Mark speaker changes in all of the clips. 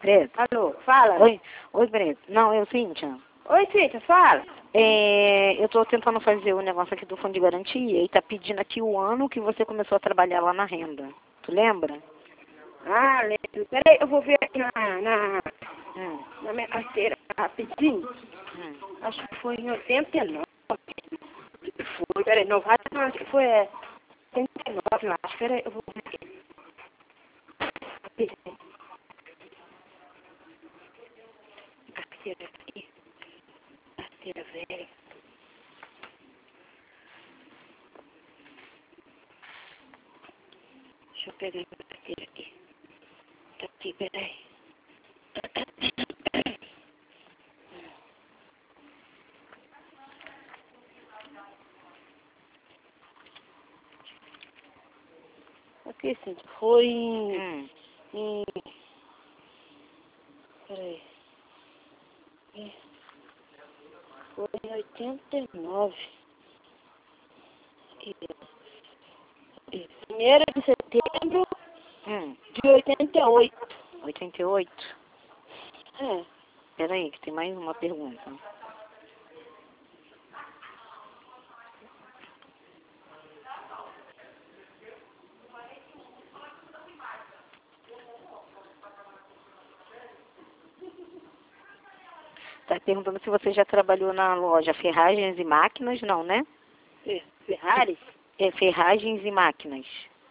Speaker 1: Preto.
Speaker 2: Alô, fala.
Speaker 1: Oi, Preto. Não, eu, Cíntia.
Speaker 2: Oi, Cíntia, fala.
Speaker 1: Eu tô tentando fazer o negócio aqui do fundo de garantia e tá pedindo aqui o ano que você começou a trabalhar lá na renda. Tu lembra?
Speaker 2: Ah, lembro. Peraí, eu vou ver aqui na minha carteira rapidinho. Acho que foi em 89. Foi, peraí, não vai, não, acho que foi 89, eu acho. Peraí, eu vou ver aqui. Rapidinho. Carteira aqui. Carteira velha. Deixa eu pegar minha carteira aqui. Tá aqui, peraí. Aqui, Cíntia, foi em peraí. Foi em 89. E 1º de setembro de 88.
Speaker 1: 88?
Speaker 2: É.
Speaker 1: Peraí, que tem mais uma pergunta. Tá perguntando se você já trabalhou na loja Ferragens e Máquinas, não, né?
Speaker 2: Ferrari?
Speaker 1: É Ferragens e Máquinas.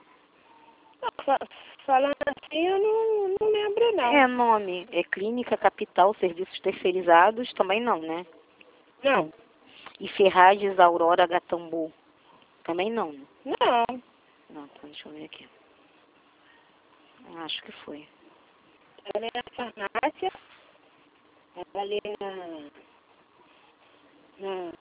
Speaker 2: Falando assim, eu não lembro, não.
Speaker 1: É nome. É Clínica Capital Serviços Terceirizados, também não, né?
Speaker 2: Não.
Speaker 1: E Ferragens Aurora Gatambu, também não, né?
Speaker 2: Não.
Speaker 1: Não, então deixa eu ver aqui. Acho que foi.
Speaker 2: Trabalhei na farmácia. Trabalhei na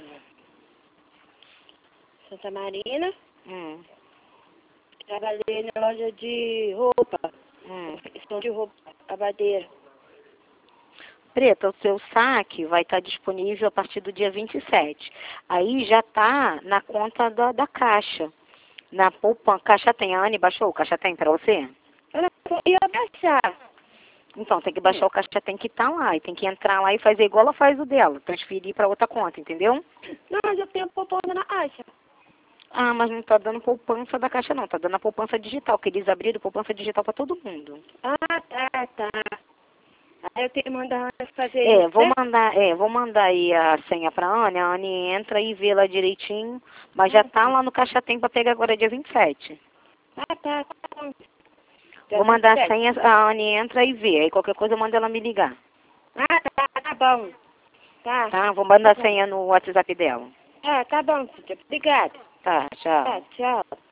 Speaker 2: Santa Marina. Trabalhei na loja de roupa. Questão de roupa, abadeira.
Speaker 1: Preta, o seu saque vai estar disponível a partir do dia 27. Aí já está na conta da Caixa. Na poupança. Caixa tem, a Anne baixou o Caixa tem para você?
Speaker 2: Ela ia baixar.
Speaker 1: Então, tem que baixar o Caixa tem que estar lá. E tem que entrar lá e fazer igual ela faz o dela. Transferir para outra conta, entendeu?
Speaker 2: Não, mas eu tenho poupança na Caixa.
Speaker 1: Ah, mas não tá dando poupança da Caixa não. Tá dando a poupança digital, que eles abriram poupança digital para todo mundo.
Speaker 2: Ah, tá. Aí eu tenho que mandar a fazer isso,
Speaker 1: Vou mandar aí a senha pra Anne. A Anne entra e vê lá direitinho. Mas já tá lá no Caixa Tem para pegar agora dia 27.
Speaker 2: Tá.
Speaker 1: Vou mandar a senha, a Anne entra e vê. Aí qualquer coisa manda ela me ligar.
Speaker 2: Tá bom.
Speaker 1: Tá? Vou mandar a senha no WhatsApp dela.
Speaker 2: Tá bom, Cíntia. Obrigada.
Speaker 1: Tá, tchau.
Speaker 2: Tchau.